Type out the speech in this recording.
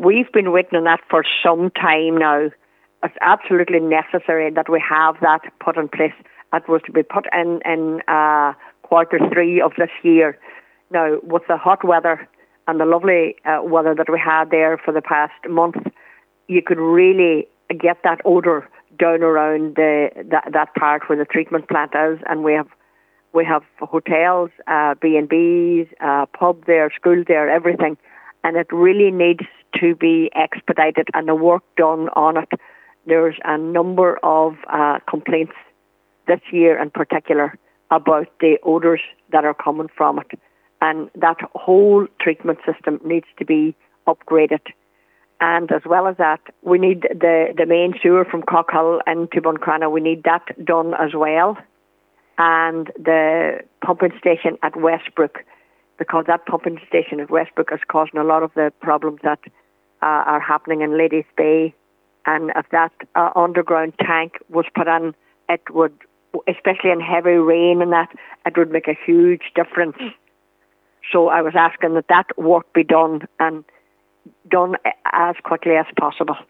We've been waiting on that for some time now. It's absolutely necessary that we have that put in place. That was to be put in Q3 of this year. Now, with the hot weather and the lovely weather that we had there for the past month, you could really get that odour down around that part where the treatment plant is, and we have hotels, B&Bs, pub there, school there, everything, and it really needs to be expedited and the work done on it. There's a number of complaints this year in particular about the odours that are coming from it, and that whole treatment system needs to be upgraded. And as well as that, we need the main sewer from Cockhill into Buncrana, we need that done as well. And the pumping station at Westbrook, because that pumping station at Westbrook is causing a lot of the problems that are happening in Ladies Bay. And if that underground tank was put in, it would, especially in heavy rain and that, it would make a huge difference. So I was asking that work be done, and done as quickly as possible.